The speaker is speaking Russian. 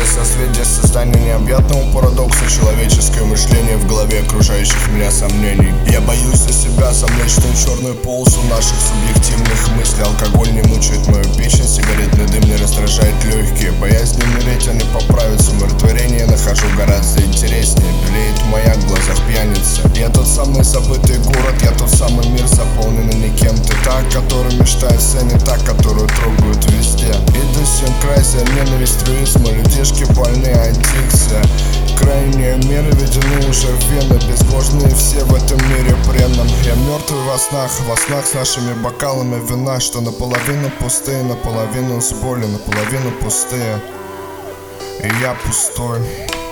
созвездие создания необъятного парадокса. Человеческое мышление в голове окружающих меня сомнений. Я боюсь за себя, за млечную черную полосу наших субъективных мыслей. Алкоголь не мучает мою печень, сигаретный дым не раздражает легкие. Боязнь не умереть, а не поправиться. Умиротворение нахожу гораздо интереснее. Белеет маяк в глазах пьяницы. Я тот самый забытый город, я тот самый мир, заполненный никем. Ты та, которая мечтает все, не та, которую трогают везде. Идиосинкразия, ненависть, трюизм, людишки больные, аддикция. Крайние меры введены уже в вены. Безбожные все в этом мире бренном. Я мертвый во снах с нашими бокалами вина, что наполовину пустые, наполовину с болью, наполовину пустые. И я пустой.